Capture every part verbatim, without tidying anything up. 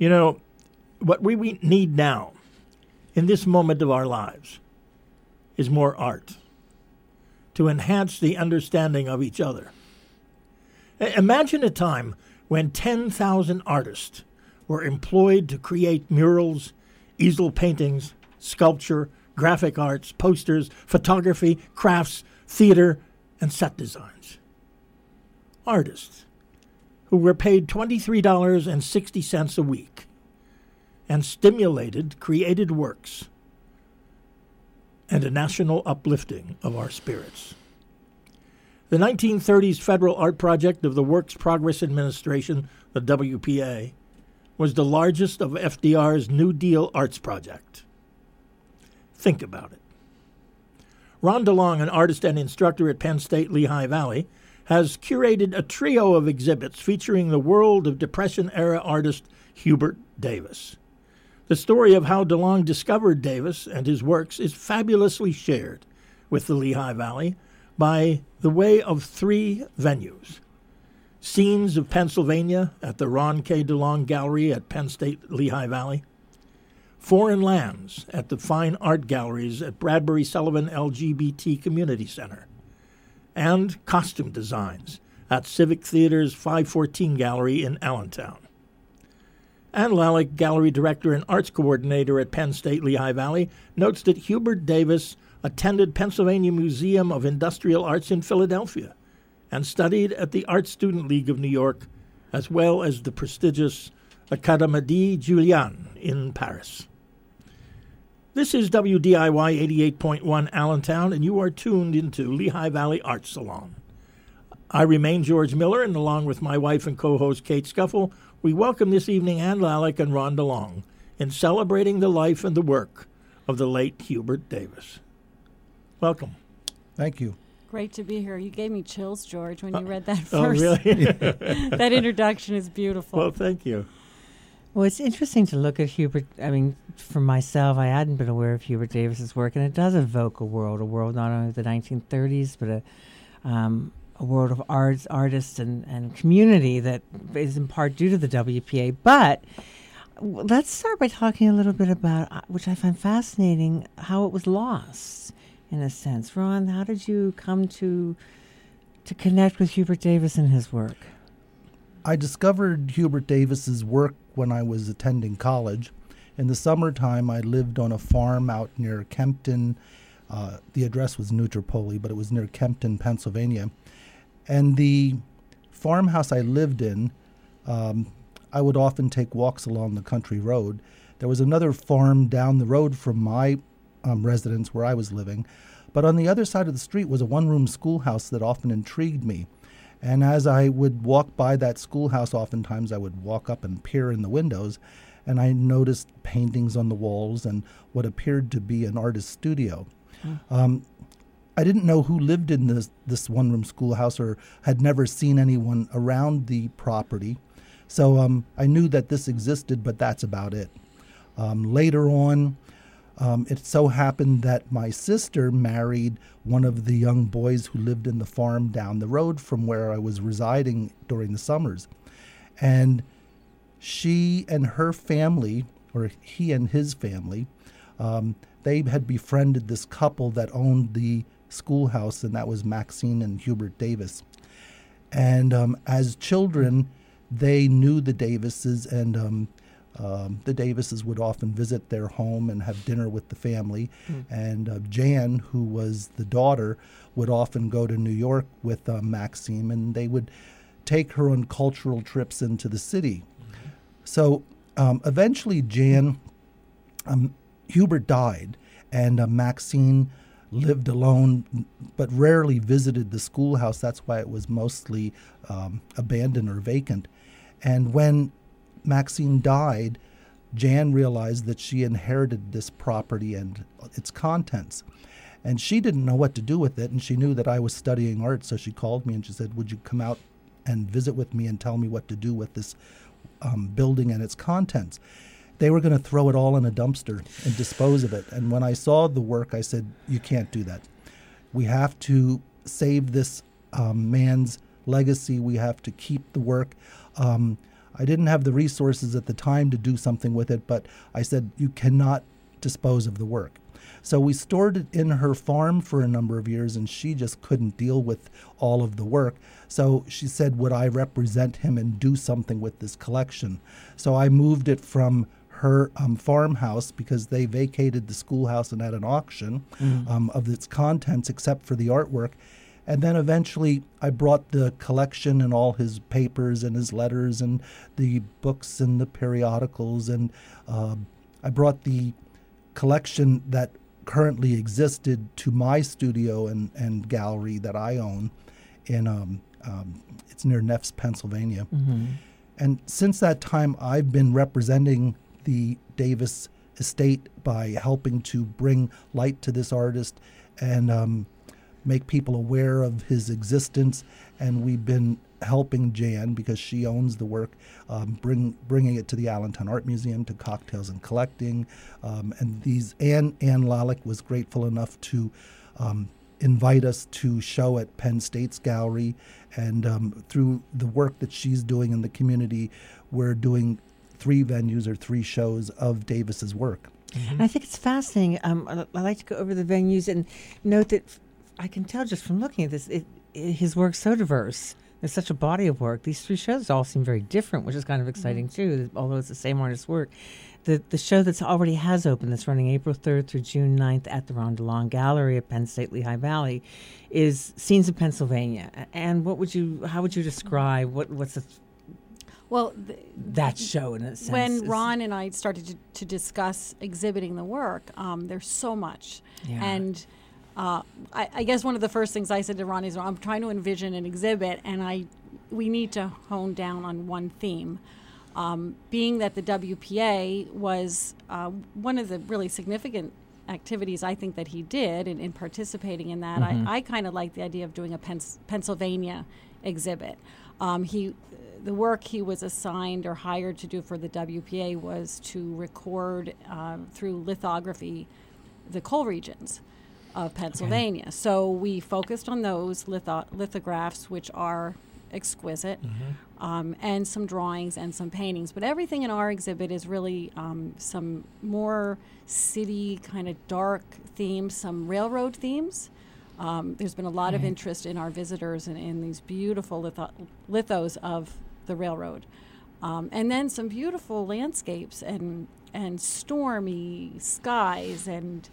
You know, what we, we need now, in this moment of our lives, is more art to enhance the understanding of each other. Imagine a time when ten thousand artists were employed to create murals, easel paintings, sculpture, graphic arts, posters, photography, crafts, theater, and set designs. Artists who were paid twenty-three dollars and sixty cents a week and stimulated created works and a national uplifting of our spirits. The nineteen thirties federal art project of the Works Progress Administration, the W P A, was the largest of F D R's New Deal arts project. Think about it. Ron DeLong, an artist and instructor at Penn State Lehigh Valley, has curated a trio of exhibits featuring the world of Depression-era artist Hubert Davis. The story of how DeLong discovered Davis and his works is fabulously shared with the Lehigh Valley by the way of three venues. Scenes of Pennsylvania at the Ron K. DeLong Gallery at Penn State Lehigh Valley. Foreign Lands at the Fine Art Galleries at Bradbury Sullivan L G B T Community Center. And Costume Designs at Civic Theater's five fourteen Gallery in Allentown. Ann Lalek, Gallery Director and Arts Coordinator at Penn State Lehigh Valley, notes that Hubert Davis attended Pennsylvania Museum of Industrial Arts in Philadelphia and studied at the Art Student League of New York, as well as the prestigious Académie Julian in Paris. This is W D I Y eighty-eight point one Allentown, and you are tuned into Lehigh Valley Art Salon. I remain George Miller, and along with my wife and co-host Kate Scuffle, we welcome this evening Ann Lalek and Ron DeLong in celebrating the life and the work of the late Hubert Davis. Welcome. Thank you. Great to be here. You gave me chills, George, when you uh, read that first. Oh, really? That introduction is beautiful. Well, thank you. Well, it's interesting to look at Hubert. I mean, for myself, I hadn't been aware of Hubert Davis's work, and it does evoke a world, a world not only of the nineteen thirties, but a um, a world of arts, artists, and, and community that is in part due to the W P A. But w- let's start by talking a little bit about, uh, which I find fascinating, how it was lost, in a sense. Ron, how did you come to to connect with Hubert Davis and his work? I discovered Hubert Davis's work when I was attending college. In the summertime, I lived on a farm out near Kempton. Uh, the address was New Tripoli, but it was near Kempton, Pennsylvania. And the farmhouse I lived in, um, I would often take walks along the country road. There was another farm down the road from my um, residence where I was living. But on the other side of the street was a one-room schoolhouse that often intrigued me. And as I would walk by that schoolhouse, oftentimes I would walk up and peer in the windows, and I noticed paintings on the walls and what appeared to be an artist's studio. Mm. Um, I didn't know who lived in this, this one-room schoolhouse or had never seen anyone around the property. So um, I knew that this existed, but that's about it. Um, later on, Um, it so happened that my sister married one of the young boys who lived in the farm down the road from where I was residing during the summers. And she and her family, or he and his family, um, they had befriended this couple that owned the schoolhouse, and that was Maxine and Hubert Davis. And um, as children, they knew the Davises, and um, Um, the Davises would often visit their home and have dinner with the family. Mm. And uh, Jan, who was the daughter, would often go to New York with uh, Maxime, and they would take her on cultural trips into the city. Mm-hmm. So um, eventually Jan, um, Hubert died, and uh, Maxine lived alone, but rarely visited the schoolhouse. That's why it was mostly um, abandoned or vacant. And when Maxine died, Jan realized that she inherited this property and its contents. And she didn't know what to do with it, and she knew that I was studying art, so she called me and she said, would you come out and visit with me and tell me what to do with this um, building and its contents? They were going to throw it all in a dumpster and dispose of it. And when I saw the work, I said, you can't do that. We have to save this um, man's legacy. We have to keep the work. Um, I didn't have the resources at the time to do something with it, but I said, you cannot dispose of the work. So we stored it in her farm for a number of years, and she just couldn't deal with all of the work. So she said, would I represent him and do something with this collection? So I moved it from her um, farmhouse, because they vacated the schoolhouse and had an auction mm. um, of its contents except for the artwork. And then eventually I brought the collection and all his papers and his letters and the books and the periodicals, and uh, I brought the collection that currently existed to my studio and, and gallery that I own in um, um, it's near Neffs, Pennsylvania. Mm-hmm. And since that time, I've been representing the Davis estate by helping to bring light to this artist and um, make people aware of his existence. And we've been helping Jan, because she owns the work, um, bring bringing it to the Allentown Art Museum, to Cocktails and Collecting. Um, and these Ann, Ann Lalick was grateful enough to um, invite us to show at Penn State's gallery. And um, through the work that she's doing in the community, we're doing three venues or three shows of Davis's work. Mm-hmm. And I think it's fascinating. Um, I, I like to go over the venues and note that f- I can tell just from looking at this, it, it, his work's so diverse. There's such a body of work. These three shows all seem very different, which is kind of exciting mm-hmm. too, although it's the same artist's work. The the show that's already has opened, that's running April third through June ninth at the Ron DeLong Gallery at Penn State Lehigh Valley, is Scenes of Pennsylvania. And what would you, how would you describe, what what's the Well, th- that show in a sense? When Ron and I started to, to discuss exhibiting the work, um, there's so much. Yeah. And uh, I, I guess one of the first things I said to Ron is, I'm trying to envision an exhibit, and I we need to hone down on one theme. Um, being that the W P A was uh, one of the really significant activities I think that he did in, in participating in that, mm-hmm. I, I kind of like the idea of doing a Pens- Pennsylvania exhibit. Um, he, the work he was assigned or hired to do for the W P A was to record uh, through lithography the coal regions of Pennsylvania. Okay. So we focused on those litho- lithographs, which are exquisite, mm-hmm. um, and some drawings and some paintings. But everything in our exhibit is really um, some more city kind of dark themes, some railroad themes. Um, there's been a lot mm-hmm. of interest in our visitors in, in these beautiful litho- lithos of the railroad. Um, and then some beautiful landscapes and and stormy skies and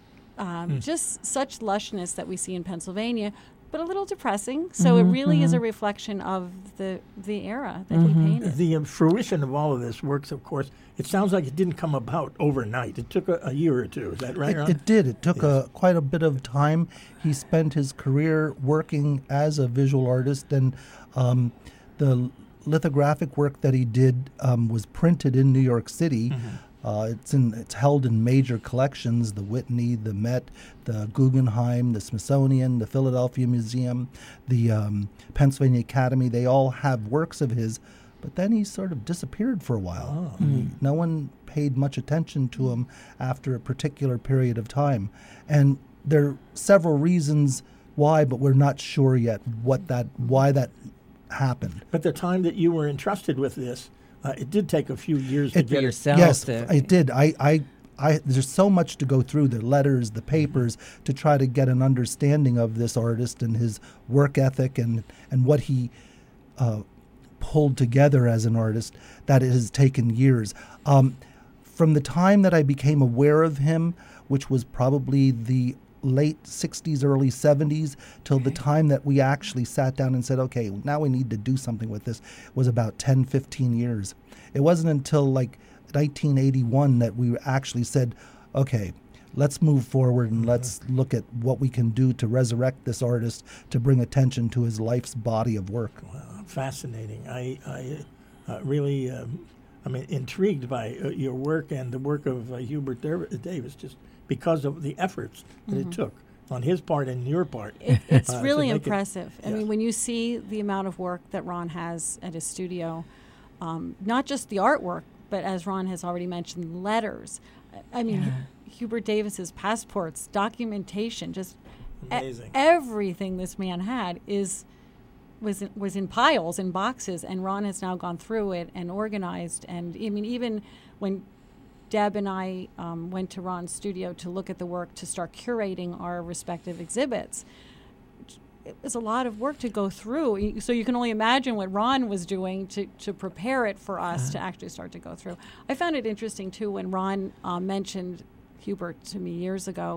um, mm. just such lushness that we see in Pennsylvania, but a little depressing. So mm-hmm, it really mm-hmm. is a reflection of the the era that mm-hmm. he painted. The um, fruition of all of this works, of course, it sounds like it didn't come about overnight. It took a, a year or two. Is that right, Ron? It, it did. It took yes. a, quite a bit of time. He spent his career working as a visual artist, and um, the lithographic work that he did um, was printed in New York City. Mm-hmm. Uh, it's in it's held in major collections: the Whitney, the Met, the Guggenheim, the Smithsonian, the Philadelphia Museum, the um, Pennsylvania Academy. They all have works of his, but then he sort of disappeared for a while. Oh. Mm. No one paid much attention to him after a particular period of time, and there are several reasons why, but we're not sure yet what that why that happened. But the time that you were entrusted with this, uh, it did take a few years it, to get yourself. Yes, to, it did. I, I, I. There's so much to go through: the letters, the papers, to try to get an understanding of this artist and his work ethic and and what he uh, pulled together as an artist. That it has taken years. Um, from the time that I became aware of him, which was probably the late sixties, early seventies, till okay. the time that we actually sat down and said, okay, now we need to do something with this, was about ten, fifteen years. It wasn't until like nineteen eighty-one that we actually said, okay, let's move forward and mm-hmm. let's look at what we can do to resurrect this artist, to bring attention to his life's body of work. Wow, fascinating. I, I uh, really, um, I'm intrigued by uh, your work and the work of uh, Hubert Davis, just because of the efforts that mm-hmm. it took on his part and your part. It, it's uh, really impressive. It, I yes. mean, when you see the amount of work that Ron has at his studio, um, not just the artwork, but as Ron has already mentioned, letters. I mean, yeah. Hubert Davis's passports, documentation, just amazing. E- everything this man had is was in, was in piles and boxes, and Ron has now gone through it and organized. And I mean, even when Deb and I um, went to Ron's studio to look at the work to start curating our respective exhibits, it was a lot of work to go through. So you can only imagine what Ron was doing to, to prepare it for us uh-huh. to actually start to go through. I found it interesting, too, when Ron uh, mentioned Hubert to me years ago.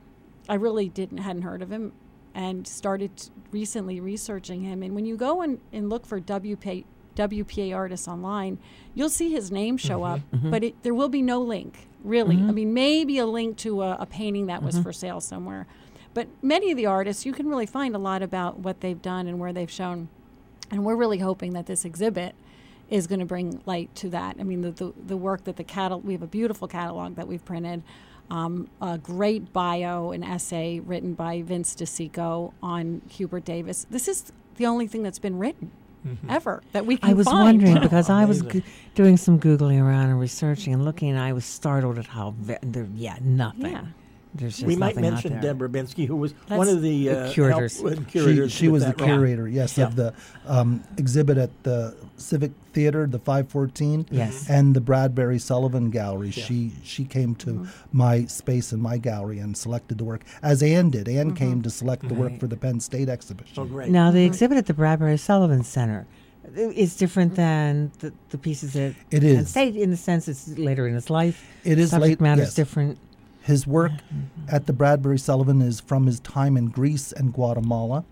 I really didn't hadn't heard of him and started recently researching him. And when you go and, and look for W P A, W P A artists online, you'll see his name show mm-hmm, up, mm-hmm. but it, there will be no link, really. Mm-hmm. I mean, maybe a link to a, a painting that was mm-hmm. for sale somewhere. But many of the artists, you can really find a lot about what they've done and where they've shown. And we're really hoping that this exhibit is going to bring light to that. I mean, the the, the work that the catalog, we have a beautiful catalog that we've printed, um, a great bio, an essay written by Vince DeSico on Hubert Davis. This is the only thing that's been written mm-hmm. ever that we can I was find. wondering, because I was go- doing some Googling around and researching and looking, and I was startled at how, ve- there, yeah, nothing. Yeah. There's just we might nothing mention out there. Deb Rubinski, who was That's one of the, the uh, curators. Help, uh, curators. She, she was the role. curator, yes, Yeah. of the um, exhibit at the Civic Theater, the five fourteen, Yes. and the Bradbury Sullivan Gallery. Yeah. She she came to Mm-hmm. my space in my gallery and selected the work, as Anne did. Anne Mm-hmm. came to select the work Right. for the Penn State exhibition. Oh, great. Now, the Mhm. exhibit at the Bradbury Sullivan Center is different than the, the pieces that It Penn is. State, in the sense it's later in his life. It is Subject late. matter is yes. different. His work at the Bradbury Sullivan is from his time in Greece and Guatemala,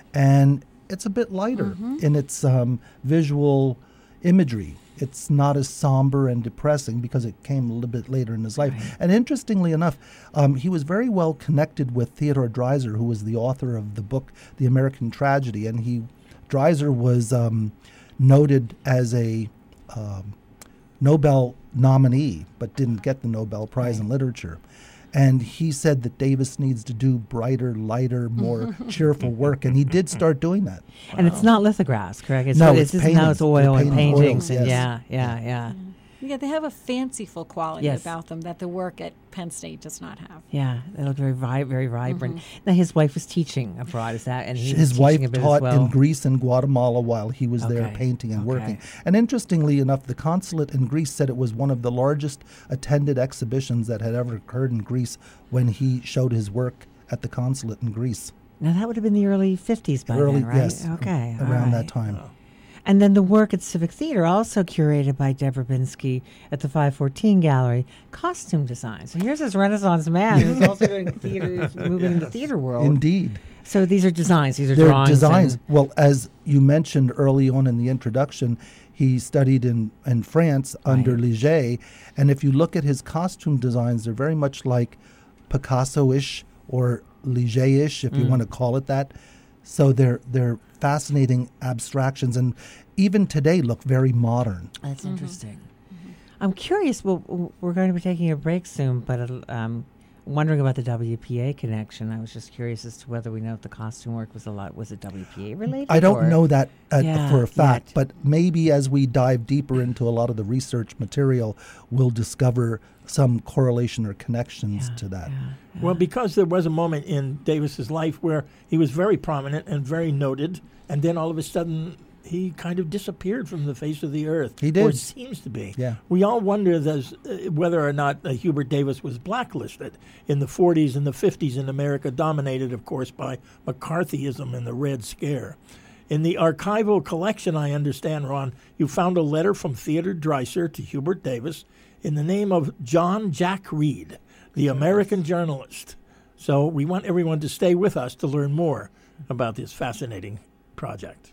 and it's a bit lighter Mm-hmm. in its um, visual imagery. It's not as somber and depressing because it came a little bit later in his life. Right. And interestingly enough, um, he was very well connected with Theodore Dreiser, who was the author of the book The American Tragedy, and he Dreiser was um, noted as a um, Nobel nominee, but didn't get the Nobel Prize Right. in Literature. And he said that Davis needs to do brighter, lighter, more cheerful work, and he did start doing that. And it's not lithographs, correct? It's No, what- it's this is now it's paintings. oil They're and painted paintings. oils, and yes. yeah, yeah, yeah. Yeah, they have a fanciful quality Yes. about them that the work at Penn State does not have. Yeah, they look very, vi- very vibrant. Mm-hmm. Now, his wife was teaching abroad, is that? And he was His teaching wife a bit taught as well. in Greece and Guatemala while he was there Okay. painting and Okay. working. And interestingly enough, the consulate in Greece said it was one of the largest attended exhibitions that had ever occurred in Greece when he showed his work at the consulate in Greece. Now, that would have been the early fifties by Early, then, right? yes, Okay. all around that right. time. And then the work at Civic Theater, also curated by Deb Rubinski at the five fourteen Gallery, costume design. So here's this Renaissance man who's also doing theater, who's moving in the theater world. Indeed. So these are designs. These are They're drawings. designs. and- Well, as you mentioned early on in the introduction, he studied in, in France under Right. Leger. And if you look at his costume designs, they're very much like Picasso-ish or Leger-ish, if you Mm. want to call it that. So they're they're fascinating abstractions, and even today look very modern. That's interesting. I'm curious. Well, w- we're going to be taking a break soon, but it'll, um, wondering about the W P A connection. I was just curious as to whether we know if the costume work was a lot. Was it W P A related? I don't or- know that uh, Yeah, for a fact, yet. but maybe as we dive deeper into a lot of the research material, we'll discover some correlation or connections Yeah, to that. yeah, yeah. Well, because there was a moment in Davis's life where he was very prominent and very noted, and then all of a sudden he kind of disappeared from the face of the earth. He Or did. it seems to be. Yeah. We all wonder those, uh, whether or not uh, Hubert Davis was blacklisted in the forties and the fifties in America, dominated, of course, by McCarthyism and the Red Scare. In the archival collection, I understand, Ron, you found a letter from Theodore Dreiser to Hubert Davis in the name of John Jack Reed, the American journalist. So we want everyone to stay with us to learn more about this fascinating project.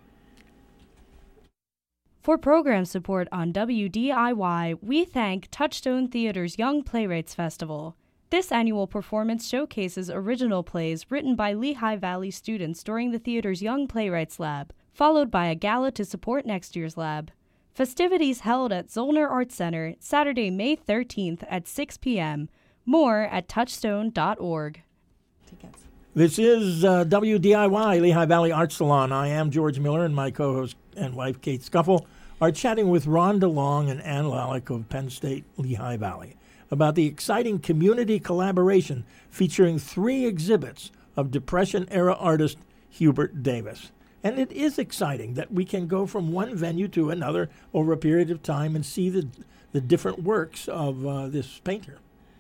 For program support on W D I Y, we thank Touchstone Theater's Young Playwrights Festival. This annual performance showcases original plays written by Lehigh Valley students during the theater's Young Playwrights Lab, followed by a gala to support next year's lab. Festivities held at Zollner Arts Center, Saturday, May thirteenth at six p.m. More at touchstone dot org. This is uh, W D I Y, Lehigh Valley Art Salon. I am George Miller, and my co-host and wife, Kate Scuffle, are chatting with Ron DeLong and Ann Lalek of Penn State Lehigh Valley about the exciting community collaboration featuring three exhibits of Depression-era artist Hubert Davis. And it is exciting that we can go from one venue to another over a period of time and see the the different works of uh, this painter.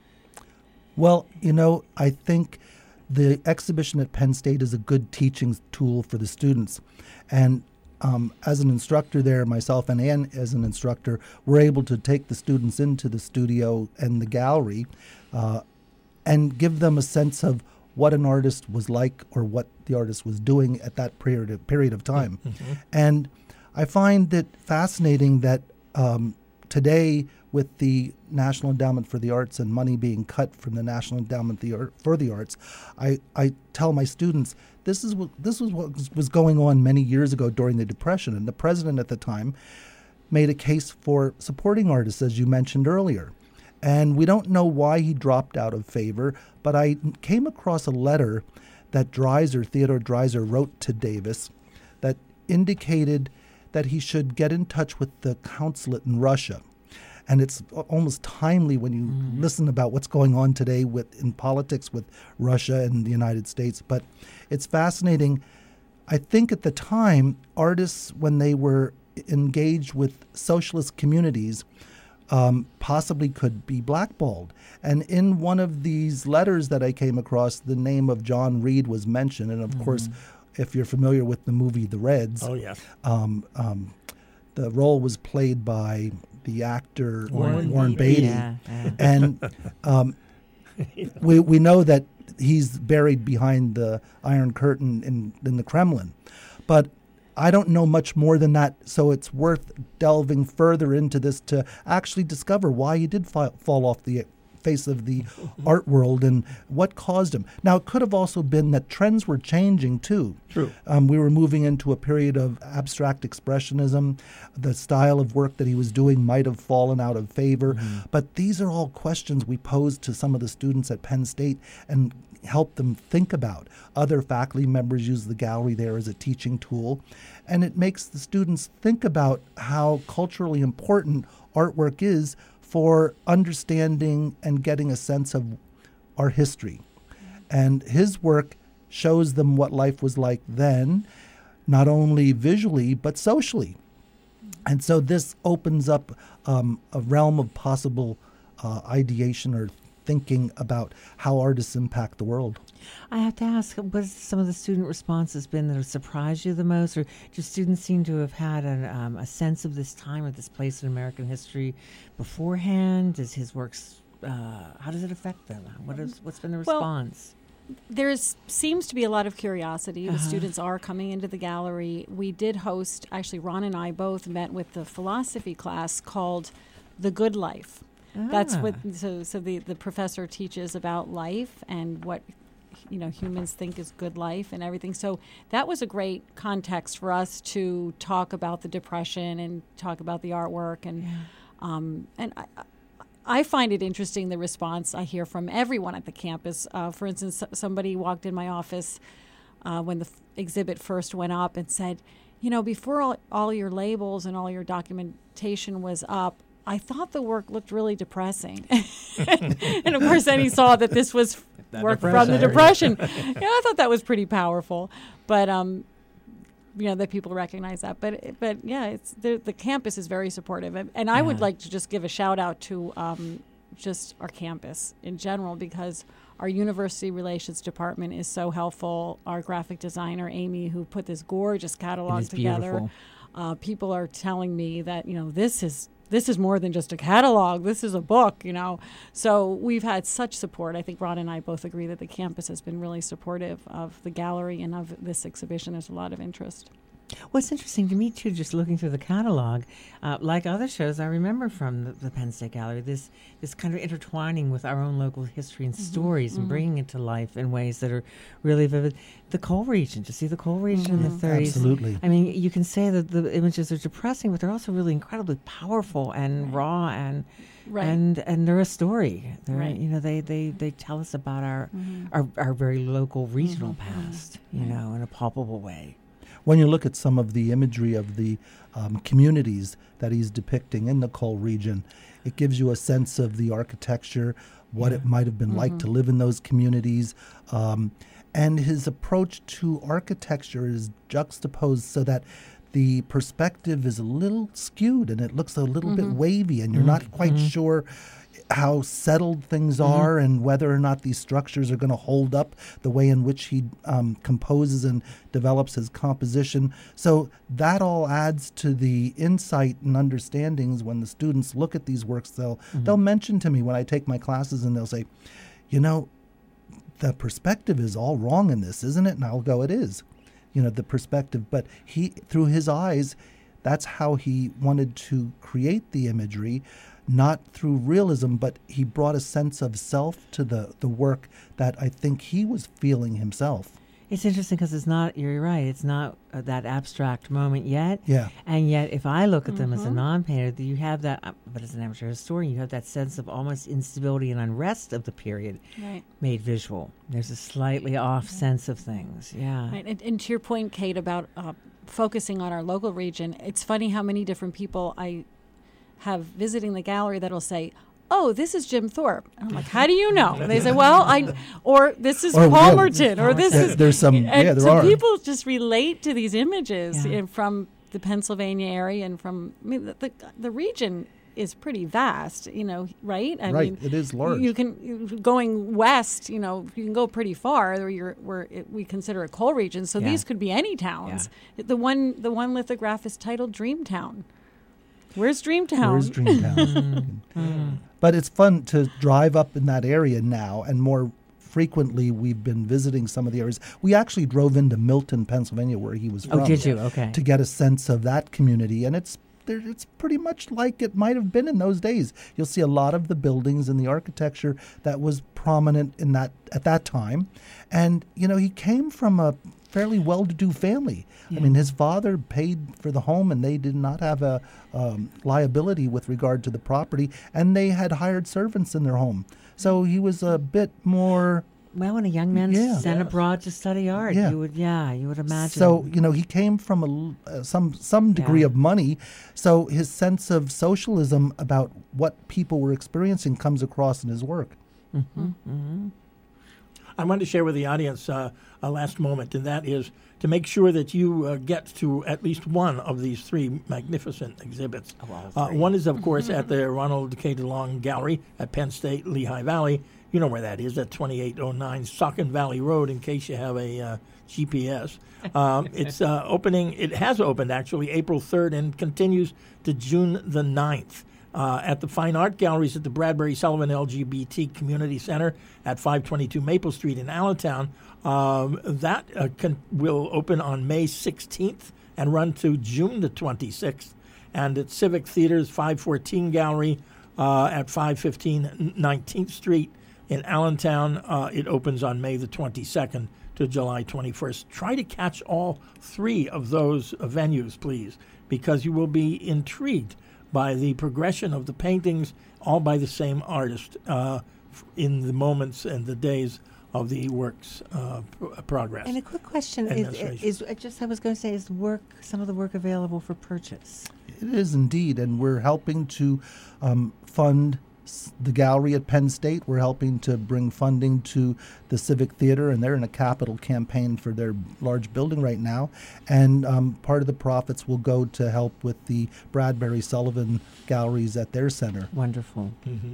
Well, you know, I think the exhibition at Penn State is a good teaching tool for the students. And um, as an instructor there, myself and Ann as an instructor, we're able to take the students into the studio and the gallery uh, and give them a sense of what an artist was like or what the artist was doing at that period of, period of time. Mm-hmm. And I find it fascinating that um, today, with the National Endowment for the Arts and money being cut from the National Endowment the Art, for the Arts, I, I tell my students, this is what this was what was going on many years ago during the Depression. And the president at the time made a case for supporting artists, as you mentioned earlier. And we don't know why he dropped out of favor, but I came across a letter that Dreiser, Theodore Dreiser, wrote to Davis that indicated that he should get in touch with the consulate in Russia. And it's almost timely when you mm. listen about what's going on today with in politics with Russia and the United States. But it's fascinating. I think at the time, artists, when they were engaged with socialist communities, um, possibly could be blackballed. And in one of these letters that I came across, the name of John Reed was mentioned. And of mm. course, if you're familiar with the movie The Reds, oh yes, um, um, the role was played by the actor Warren, Warren Beatty, yeah, yeah. and um, we we know that he's buried behind the Iron Curtain in, in the Kremlin, but I don't know much more than that. So it's worth delving further into this to actually discover why he did fi- fall off the face of the art world and what caused him. Now, it could have also been that trends were changing too. True. Um, we were moving into a period of abstract expressionism. The style of work that he was doing might have fallen out of favor. Mm-hmm. But these are all questions we posed to some of the students at Penn State and help them think about. Other faculty members use the gallery there as a teaching tool. And it makes the students think about how culturally important artwork is for understanding and getting a sense of our history. And his work shows them what life was like then, not only visually, but socially. And so this opens up um, a realm of possible uh, ideation or thinking about how artists impact the world. I have to ask, what has some of the student responses been that have surprised you the most? Or do students seem to have had an, um, a sense of this time or this place in American history beforehand? Does his works, uh, how does it affect them? What is, what's been the Well, response? There seems to be a lot of curiosity. Uh-huh. The students are coming into the gallery. We did host, actually Ron and I both met with the philosophy class called The Good Life. Ah. That's what, so, so the, the professor teaches about life and what, you know, humans think is good life and everything. So that was a great context for us to talk about the Depression and talk about the artwork. And, Yeah. um, and I, I find it interesting, the response I hear from everyone at the campus. Uh, for instance, somebody walked in my office uh, when the f- exhibit first went up and said, you know, before all, all your labels and all your documentation was up, I thought the work looked really depressing. And of course, then he saw that this was That work from depression. the Depression. Yeah, I thought that was pretty powerful. But, um, you know, that people recognize that. But, but yeah, it's the, the campus is very supportive. And, and I would Yeah. like to just give a shout out to um, just our campus in general, because our university relations department is so helpful. Our graphic designer, Amy, who put this gorgeous catalog is together. beautiful. Uh, people are telling me that, you know, this is this is more than just a catalog. This is a book, you know. So we've had such support. I think Ron and I both agree that the campus has been really supportive of the gallery and of this exhibition. There's a lot of interest. What's interesting to me, too, just looking through the catalog, uh, like other shows I remember from the, the Penn State Gallery, this this kind of intertwining with our own local history and Mm-hmm, stories and mm-hmm. bringing it to life in ways that are really vivid. The coal region, to see the coal region in the Mhm. thirties. Absolutely. I mean, you can say that the images are depressing, but they're also really incredibly powerful and Right. raw and Right. and and they're a story. They're, Right. you know, they, they, they tell us about our, Mhm. our, our very local regional Mhm. past, you Right. know, in a palpable way. When you look at some of the imagery of the um, communities that he's depicting in the coal region, it gives you a sense of the architecture, what Yeah. it might have been like Mhm. to live in those communities. Um, and his approach to architecture is juxtaposed so that the perspective is a little skewed and it looks a little Mm-hmm. bit wavy, and you're not quite sure how settled things are and whether or not these structures are going to hold up the way in which he um, composes and develops his composition. So that all adds to the insight and understandings when the students look at these works. They'll, they'll mention to me when I take my classes, and they'll say, you know, the perspective is all wrong in this, isn't it? And I'll go, it is, you know, the perspective. But he, through his eyes, that's how he wanted to create the imagery, not through realism, but he brought a sense of self to the, the work that I think he was feeling himself. It's interesting because it's not, you're right, it's not uh, that abstract moment yet. Yeah. And yet, if I look at them as a Mm-hmm. non-painter, you have that, uh, but as an amateur historian, you have that sense of almost instability and unrest of the period Right. made visual. There's a slightly off sense of things. Yeah. Right. And, and to your point, Kate, about uh, focusing on our local region, it's funny how many different people I have visiting the gallery that'll say, oh, this is Jim Thorpe. And I'm like, how do you know? And they say, well, I, or this is Or, yeah, Palmerton, or this There- is. there's some, and yeah, there so are. people just relate to these images Yeah. in- from the Pennsylvania area and from, I mean, the, the, the region is pretty vast, you know, right? I Right, mean, it is large. You can, you- going west, you know, you can go pretty far where you're, where it, we consider a coal region. So Yeah. these could be any towns. The one, the one lithograph is titled Dreamtown. Where's Dreamtown? Where's Dreamtown? But it's fun to drive up in that area now, and more frequently we've been visiting some of the areas. We actually drove into Milton, Pennsylvania, where he was from. Oh, did you? Okay. To get a sense of that community, and it's there, it's pretty much like it might have been in those days. You'll see a lot of the buildings and the architecture that was prominent in that at that time, and you know he came from a fairly well-to-do family. I mean, his father paid for the home, and they did not have a um, liability with regard to the property, and they had hired servants in their home. So he was a bit more. Well, when a young man Yeah. sent abroad to study art, Yeah. you would, yeah, you would imagine. So you know, he came from a l- uh, some some degree Yeah. of money. So his sense of socialism about what people were experiencing comes across in his work. I want to share with the audience uh, a last moment, and that is to make sure that you uh, get to at least one of these three magnificent exhibits. Uh, one is, of course, at the Ronald K. DeLong Gallery at Penn State, Lehigh Valley. You know where that is, at twenty-eight oh nine Saucon Valley Road, in case you have a uh, G P S. Um, it's uh, opening, it has opened actually April third and continues to June the ninth. Uh, at the Fine Art Galleries at the Bradbury Sullivan L G B T Community Center at five twenty-two Maple Street in Allentown. Um, that uh, can, will open on May sixteenth and run to June the twenty-sixth. And at Civic Theater's five fourteen Gallery uh, at five fifteen nineteenth Street in Allentown, uh, it opens on May the twenty-second to July twenty-first. Try to catch all three of those uh, venues, please, because you will be intrigued by the progression of the paintings, all by the same artist, uh, f- in the moments and the days of the work's uh, pr- progress. And a quick question is, Administration. is, I just I was going to say, is work some of the work available for purchase? It is indeed, and we're helping to um, fund s- the gallery at Penn State. We're helping to bring funding to the Civic Theater, and they're in a capital campaign for their large building right now. And um, part of the profits will go to help with the Bradbury Sullivan galleries at their center. Wonderful.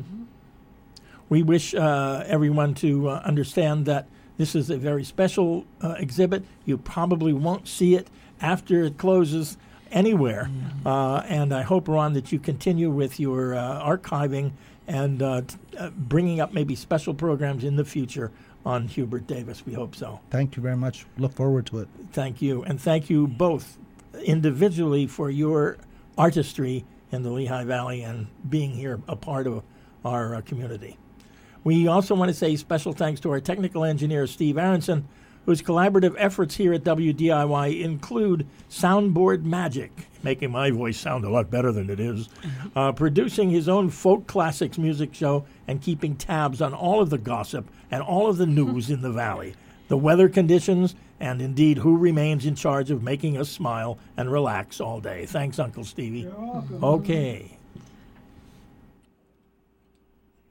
We wish uh, everyone to uh, understand that this is a very special uh, exhibit. You probably won't see it after it closes anywhere. Uh, and I hope, Ron, that you continue with your uh, archiving and uh, t- uh, bringing up maybe special programs in the future on Hubert Davis. We hope so. Thank you very much. Look forward to it. Thank you. And thank you both individually for your artistry in the Lehigh Valley and being here a part of our uh, community. We also want to say special thanks to our technical engineer, Steve Aronson, whose collaborative efforts here at W D I Y include soundboard magic, making my voice sound a lot better than it is, uh, producing his own folk classics music show, and keeping tabs on all of the gossip and all of the news in the Valley, the weather conditions, and indeed who remains in charge of making us smile and relax all day. Thanks, Uncle Stevie. You're welcome. Okay.